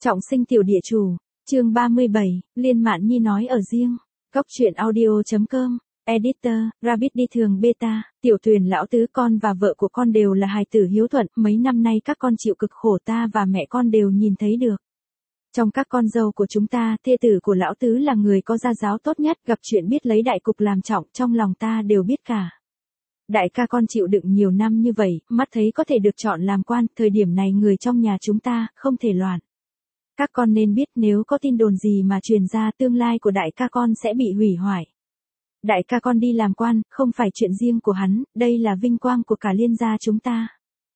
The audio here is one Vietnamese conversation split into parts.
Trọng sinh tiểu địa chủ, chương 37, Liên Mạn Nhi nói ở riêng. Góc truyện audio.com, Editor, Rabbit đi thường beta, tiểu Tuyền lão tứ con và vợ của con đều là hài tử hiếu thuận, mấy năm nay các con chịu cực khổ ta và mẹ con đều nhìn thấy được. Trong các con dâu của chúng ta, thê tử của lão tứ là người có gia giáo tốt nhất, gặp chuyện biết lấy đại cục làm trọng, trong lòng ta đều biết cả. Đại ca con chịu đựng nhiều năm như vậy, mắt thấy có thể được chọn làm quan, thời điểm này người trong nhà chúng ta không thể loạn. Các con nên biết nếu có tin đồn gì mà truyền ra, tương lai của đại ca con sẽ bị hủy hoại. Đại ca con đi làm quan, không phải chuyện riêng của hắn, đây là vinh quang của cả Liên gia chúng ta.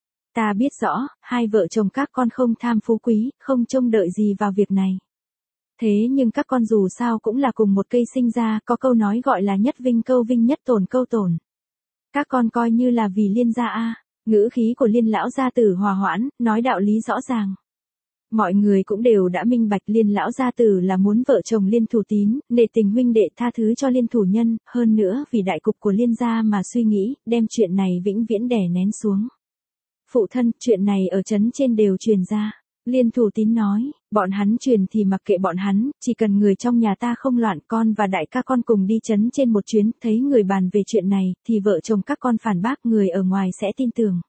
Ta biết rõ, hai vợ chồng các con không tham phú quý, không trông đợi gì vào việc này. Thế nhưng các con dù sao cũng là cùng một cây sinh ra, có câu nói gọi là nhất vinh câu vinh nhất tổn câu tổn. Các con coi như là vì Liên gia a. Ngữ khí của Liên lão gia tử hòa hoãn, nói đạo lý rõ ràng. Mọi người cũng đều đã minh bạch Liên lão gia tử là muốn vợ chồng Liên Thủ Tín, nể tình huynh đệ tha thứ cho Liên thủ nhân, hơn nữa vì đại cục của Liên gia mà suy nghĩ, đem chuyện này vĩnh viễn đè nén xuống. Phụ thân, chuyện này ở trấn trên đều truyền ra. Liên Thủ Tín nói, bọn hắn truyền thì mặc kệ bọn hắn, chỉ cần người trong nhà ta không loạn, con và đại ca con cùng đi trấn trên một chuyến, thấy người bàn về chuyện này, thì vợ chồng các con phản bác, người ở ngoài sẽ tin tưởng.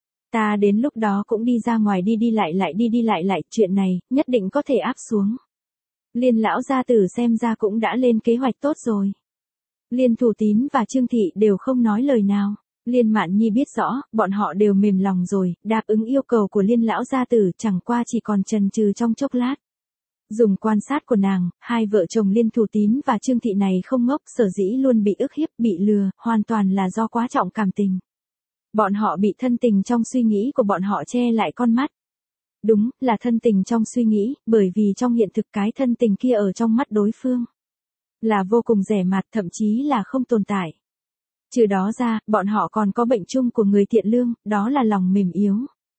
Ta đến lúc đó cũng đi ra ngoài đi đi lại, chuyện này, nhất định có thể áp xuống. Liên lão gia tử xem ra cũng đã lên kế hoạch tốt rồi. Liên Thủ Tín và Trương Thị đều không nói lời nào. Liên Mạn Nhi biết rõ, bọn họ đều mềm lòng rồi, đáp ứng yêu cầu của Liên lão gia tử, chẳng qua chỉ còn chần chừ trong chốc lát. Dùng quan sát của nàng, hai vợ chồng Liên Thủ Tín và Trương Thị này không ngốc, sở dĩ luôn bị ức hiếp, bị lừa, hoàn toàn là do quá trọng cảm tình. Bọn họ bị thân tình trong suy nghĩ của bọn họ che lại con mắt. Đúng, là thân tình trong suy nghĩ, bởi vì trong hiện thực cái thân tình kia ở trong mắt đối phương là vô cùng rẻ mạt, thậm chí là không tồn tại. Trừ đó ra, bọn họ còn có bệnh chung của người thiện lương, đó là lòng mềm yếu.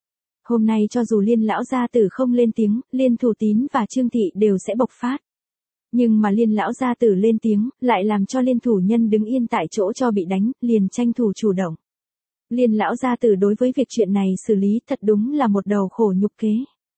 Hôm nay cho dù Liên lão gia tử không lên tiếng, Liên Thủ Tín và Trương Thị đều sẽ bộc phát. Nhưng mà Liên lão gia tử lên tiếng, lại làm cho Liên thủ nhân đứng yên tại chỗ cho bị đánh, liền tranh thủ chủ động. Liên lão gia tử đối với việc chuyện này xử lý thật đúng là một đầu khổ nhục kế.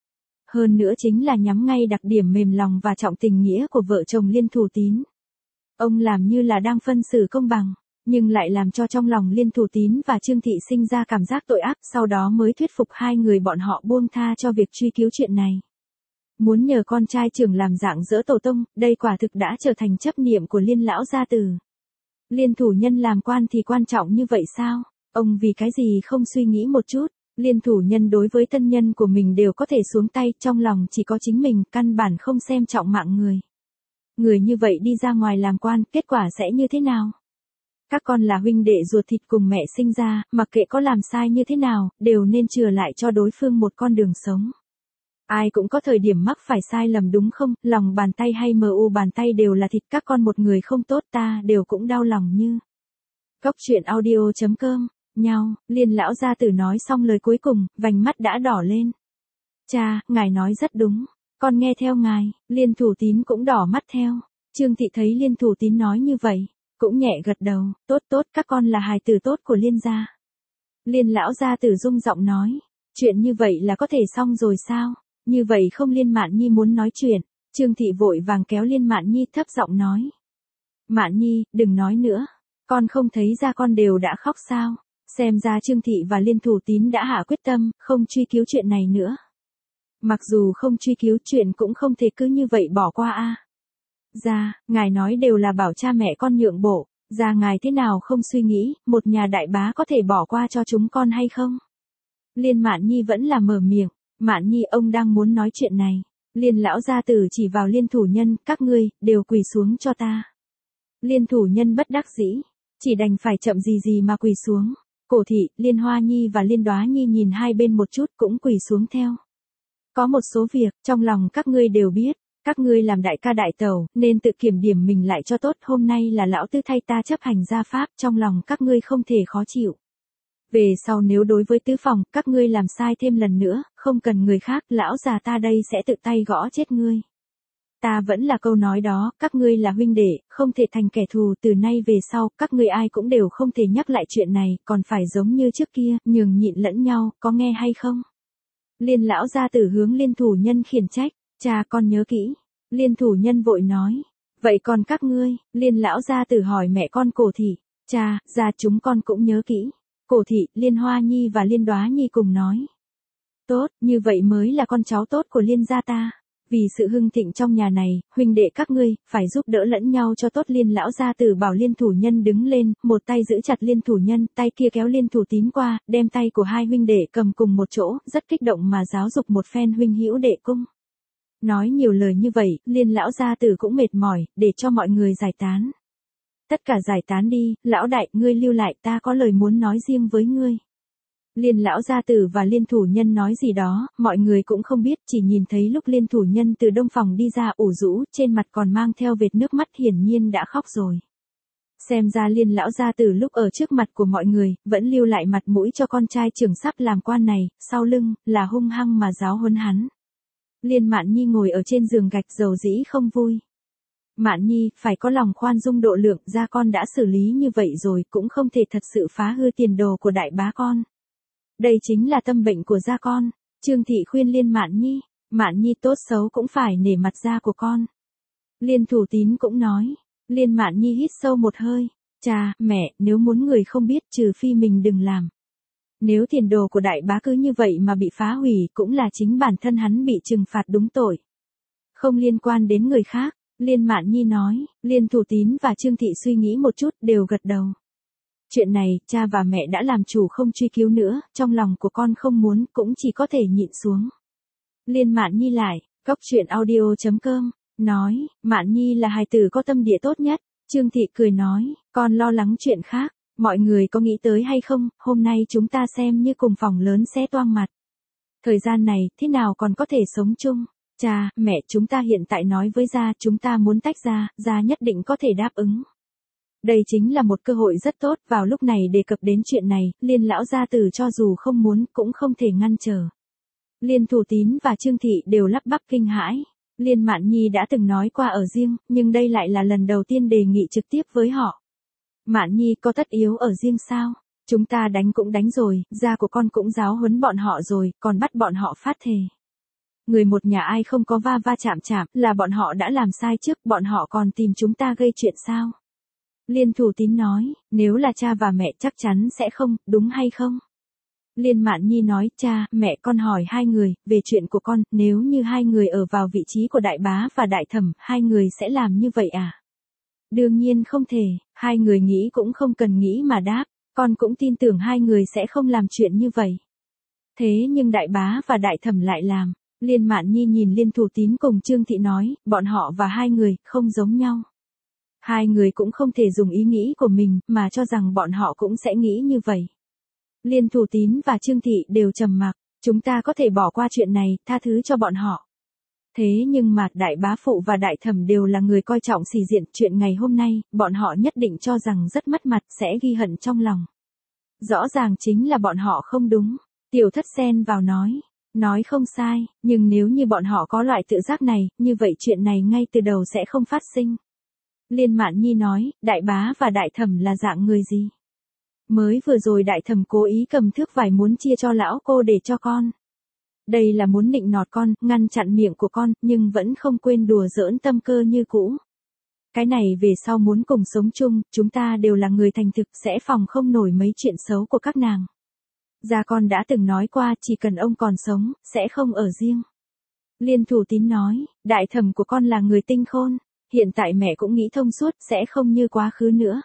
Hơn nữa chính là nhắm ngay đặc điểm mềm lòng và trọng tình nghĩa của vợ chồng Liên Thủ Tín. Ông làm như là đang phân xử công bằng, nhưng lại làm cho trong lòng Liên Thủ Tín và Trương Thị sinh ra cảm giác tội ác, sau đó mới thuyết phục hai người bọn họ buông tha cho việc truy cứu chuyện này. Muốn nhờ con trai trưởng làm dạng dỡ tổ tông, đây quả thực đã trở thành chấp niệm của Liên lão gia tử. Liên thủ nhân làm quan thì quan trọng như vậy sao? Ông vì cái gì không suy nghĩ một chút? Liên thủ nhân đối với thân nhân của mình đều có thể xuống tay, trong lòng chỉ có chính mình, căn bản không xem trọng mạng người. Người như vậy đi ra ngoài làm quan, kết quả sẽ như thế nào? Các con là huynh đệ ruột thịt cùng mẹ sinh ra, mặc kệ có làm sai như thế nào, đều nên chừa lại cho đối phương một con đường sống. Ai cũng có thời điểm mắc phải sai lầm đúng không, lòng bàn tay hay mu bàn tay đều là thịt, các con một người không tốt ta đều cũng đau lòng như. Góc truyện audio.com, nhau, Liên lão gia tử nói xong lời cuối cùng, vành mắt đã đỏ lên. Cha, ngài nói rất đúng, con nghe theo ngài. Liên Thủ Tín cũng đỏ mắt theo. Trương Thị thấy Liên Thủ Tín nói như vậy, cũng nhẹ gật đầu, tốt, các con là hài tử tốt của Liên gia. Liên lão gia tử rung giọng nói, chuyện như vậy là có thể xong rồi sao? Như vậy không? Liên Mạn Nhi muốn nói chuyện. Trương Thị vội vàng kéo Liên Mạn Nhi thấp giọng nói. Mạn Nhi, đừng nói nữa. Con không thấy ra con đều đã khóc sao? Xem ra Trương Thị và Liên Thủ Tín đã hạ quyết tâm, không truy cứu chuyện này nữa. Mặc dù không truy cứu, chuyện cũng không thể cứ như vậy bỏ qua a. Ra, ngài nói đều là bảo cha mẹ con nhượng bộ, ra ngài thế nào không suy nghĩ, một nhà đại bá có thể bỏ qua cho chúng con hay không? Liên Mạn Nhi vẫn là mở miệng. Mạn Nhi, ông đang muốn nói chuyện này. Liên lão gia tử chỉ vào Liên thủ nhân, các ngươi, đều quỳ xuống cho ta. Liên thủ nhân bất đắc dĩ, chỉ đành phải chậm gì mà quỳ xuống. Cổ Thị, Liên Hoa Nhi và Liên Đóa Nhi nhìn hai bên một chút cũng quỳ xuống theo. Có một số việc, trong lòng các ngươi đều biết, các ngươi làm đại ca đại tẩu, nên tự kiểm điểm mình lại cho tốt, hôm nay là lão tứ thay ta chấp hành gia pháp, trong lòng các ngươi không thể khó chịu. Về sau nếu đối với tứ phòng, các ngươi làm sai thêm lần nữa, không cần người khác, lão già ta đây sẽ tự tay gõ chết ngươi. Ta vẫn là câu nói đó, các ngươi là huynh đệ, không thể thành kẻ thù, từ nay về sau, các ngươi ai cũng đều không thể nhắc lại chuyện này, còn phải giống như trước kia, nhường nhịn lẫn nhau, có nghe hay không? Liên lão gia tử hướng Liên thủ nhân khiển trách, Cha con nhớ kỹ. Liên thủ nhân vội nói. Vậy còn các ngươi? Liên lão gia tử hỏi mẹ con Cổ thị. Cha, gia chúng con cũng nhớ kỹ. Cổ thị, Liên Hoa Nhi và Liên Đóa Nhi cùng nói. Tốt, như vậy mới là con cháu tốt của Liên gia ta. Vì sự hưng thịnh trong nhà này, huynh đệ các ngươi, phải giúp đỡ lẫn nhau cho tốt. Liên lão gia tử bảo Liên thủ nhân đứng lên, một tay giữ chặt Liên thủ nhân, tay kia kéo Liên thủ tín qua, đem tay của hai huynh đệ cầm cùng một chỗ, rất kích động mà giáo dục một phen huynh hữu đệ cung. Nói nhiều lời như vậy, Liên lão gia tử cũng mệt mỏi, để cho mọi người giải tán. Tất cả giải tán đi, lão đại, ngươi lưu lại, ta có lời muốn nói riêng với ngươi. Liên lão gia tử và Liên thủ nhân nói gì đó, mọi người cũng không biết, chỉ nhìn thấy lúc Liên thủ nhân từ đông phòng đi ra ủ rũ, trên mặt còn mang theo vệt nước mắt, hiển nhiên đã khóc rồi. Xem ra Liên lão gia tử lúc ở trước mặt của mọi người, vẫn lưu lại mặt mũi cho con trai trưởng sắp làm quan này, sau lưng, là hung hăng mà giáo huấn hắn. Liên Mạn Nhi ngồi ở trên giường gạch dầu dĩ không vui. Mạn Nhi, phải có lòng khoan dung độ lượng, gia con đã xử lý như vậy rồi, cũng không thể thật sự phá hư tiền đồ của đại bá con. Đây chính là tâm bệnh của gia con. Trương thị khuyên Liên Mạn Nhi tốt xấu cũng phải nể mặt gia của con. Liên thủ tín cũng nói. Liên Mạn Nhi hít sâu một hơi. Cha, mẹ, nếu muốn người không biết trừ phi mình đừng làm. Nếu tiền đồ của đại bá cứ như vậy mà bị phá hủy, cũng là chính bản thân hắn bị trừng phạt đúng tội. Không liên quan đến người khác. Liên Mạn Nhi nói. Liên thủ tín và Trương thị suy nghĩ một chút, đều gật đầu. Chuyện này, cha và mẹ đã làm chủ không truy cứu nữa, trong lòng của con không muốn, cũng chỉ có thể nhịn xuống. Liên Mạn Nhi lại, goctruyện.audio.com, nói, Mạn Nhi là hài tử có tâm địa tốt nhất. Trương thị cười nói, con lo lắng chuyện khác, mọi người có nghĩ tới hay không, hôm nay chúng ta xem như cùng phòng lớn xé toang mặt. Thời gian này, thế nào còn có thể sống chung? Cha, mẹ, chúng ta hiện tại nói với gia chúng ta muốn tách ra, gia nhất định có thể đáp ứng. Đây chính là một cơ hội rất tốt, vào lúc này đề cập đến chuyện này, Liên lão gia tử cho dù không muốn cũng không thể ngăn trở. Liên thủ tín và Trương thị đều lắp bắp kinh hãi. Liên Mạn Nhi đã từng nói qua ở riêng, nhưng đây lại là lần đầu tiên đề nghị trực tiếp với họ. Mạn Nhi có tất yếu ở riêng sao? Chúng ta đánh cũng đánh rồi, gia của con cũng giáo huấn bọn họ rồi, còn bắt bọn họ phát thề. Người một nhà ai không có va va chạm chạm, là bọn họ đã làm sai trước, bọn họ còn tìm chúng ta gây chuyện sao? Liên thủ tín nói, nếu là cha và mẹ chắc chắn sẽ không, đúng hay không? Liên Mạn Nhi nói, cha, mẹ con hỏi hai người, về chuyện của con, nếu như hai người ở vào vị trí của đại bá và đại thẩm, hai người sẽ làm như vậy à? Đương nhiên không thể, hai người nghĩ cũng không cần nghĩ mà đáp, con cũng tin tưởng hai người sẽ không làm chuyện như vậy. Thế nhưng đại bá và đại thẩm lại làm. Liên Mạn Nhi nhìn Liên thủ tín cùng Trương thị nói, bọn họ và hai người, không giống nhau. Hai người cũng không thể dùng ý nghĩ của mình, mà cho rằng bọn họ cũng sẽ nghĩ như vậy. Liên thủ tín và Trương thị đều trầm mặc, chúng ta có thể bỏ qua chuyện này, tha thứ cho bọn họ. Thế nhưng mà, đại bá phụ và đại thẩm đều là người coi trọng sĩ diện, chuyện ngày hôm nay, bọn họ nhất định cho rằng rất mất mặt, sẽ ghi hận trong lòng. Rõ ràng chính là bọn họ không đúng. Tiểu Thất xen vào nói không sai, nhưng nếu như bọn họ có loại tự giác này, như vậy chuyện này ngay từ đầu sẽ không phát sinh. Liên Mạn Nhi nói, đại bá và đại thẩm là dạng người gì? Mới vừa rồi đại thẩm cố ý cầm thước vải muốn chia cho lão cô để cho con. Đây là muốn nịnh nọt con, ngăn chặn miệng của con, nhưng vẫn không quên đùa giỡn tâm cơ như cũ. Cái này về sau muốn cùng sống chung, chúng ta đều là người thành thực, sẽ phòng không nổi mấy chuyện xấu của các nàng. Gia con đã từng nói qua, chỉ cần ông còn sống, sẽ không ở riêng. Liên thủ tín nói, đại thẩm của con là người tinh khôn, hiện tại mẹ cũng nghĩ thông suốt, sẽ không như quá khứ nữa.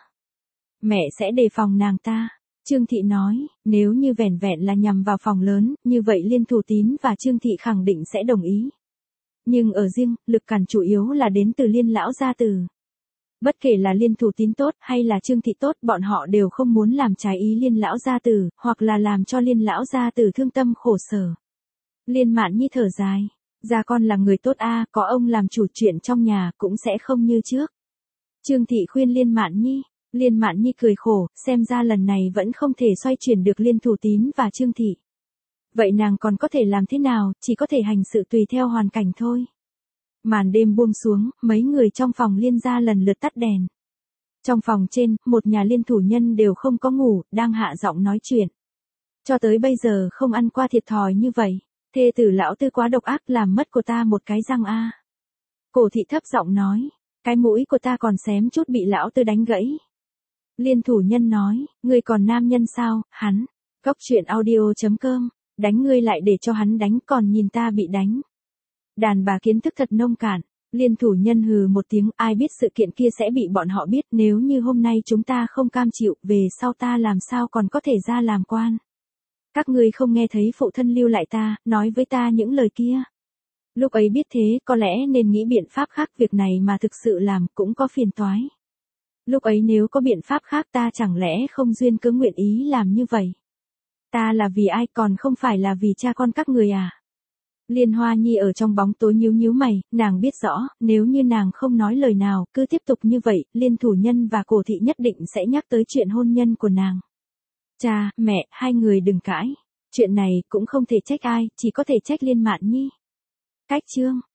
Mẹ sẽ đề phòng nàng ta. Trương thị nói, nếu như vẻn vẹn là nhằm vào phòng lớn, như vậy Liên thủ tín và Trương thị khẳng định sẽ đồng ý. Nhưng ở riêng, lực cản chủ yếu là đến từ Liên lão gia tử. Bất kể là Liên thủ tín tốt hay là Trương thị tốt, bọn họ đều không muốn làm trái ý Liên lão gia tử, hoặc là làm cho Liên lão gia tử thương tâm khổ sở. Liên Mạn Nhi thở dài, gia con là người tốt a, có ông làm chủ chuyện trong nhà cũng sẽ không như trước. Trương thị khuyên Liên Mạn Nhi. Liên Mạn Nhi cười khổ, xem ra lần này vẫn không thể xoay chuyển được Liên thủ tín và Trương thị. Vậy nàng còn có thể làm thế nào, chỉ có thể hành sự tùy theo hoàn cảnh thôi. Màn đêm buông xuống, mấy người trong phòng Liên gia lần lượt tắt đèn. Trong phòng trên, một nhà Liên thủ nhân đều không có ngủ, đang hạ giọng nói chuyện. Cho tới bây giờ không ăn qua thiệt thòi như vậy. Thê tử lão tư quá độc ác, làm mất của ta một cái răng a. Cổ thị thấp giọng nói, cái mũi của ta còn xém chút bị lão tư đánh gãy. Liên thủ nhân nói, ngươi còn nam nhân sao, hắn. Góc truyện audio.com, đánh ngươi lại để cho hắn đánh, còn nhìn ta bị đánh. Đàn bà kiến thức thật nông cạn. Liên thủ nhân hừ một tiếng, ai biết sự kiện kia sẽ bị bọn họ biết, nếu như hôm nay chúng ta không cam chịu, về sau ta làm sao còn có thể ra làm quan. Các ngươi không nghe thấy phụ thân lưu lại ta, nói với ta những lời kia. Lúc ấy biết thế, có lẽ nên nghĩ biện pháp khác, việc này mà thực sự làm cũng có phiền toái. Lúc ấy nếu có biện pháp khác ta chẳng lẽ không duyên cớ nguyện ý làm như vậy. Ta là vì ai, còn không phải là vì cha con các người à. Liên Hoa Nhi ở trong bóng tối nhíu nhíu mày, nàng biết rõ, nếu như nàng không nói lời nào, cứ tiếp tục như vậy, Liên thủ nhân và Cổ thị nhất định sẽ nhắc tới chuyện hôn nhân của nàng. Cha, mẹ, hai người đừng cãi. Chuyện này cũng không thể trách ai, chỉ có thể trách Liên Mạn Nhi. Cách chương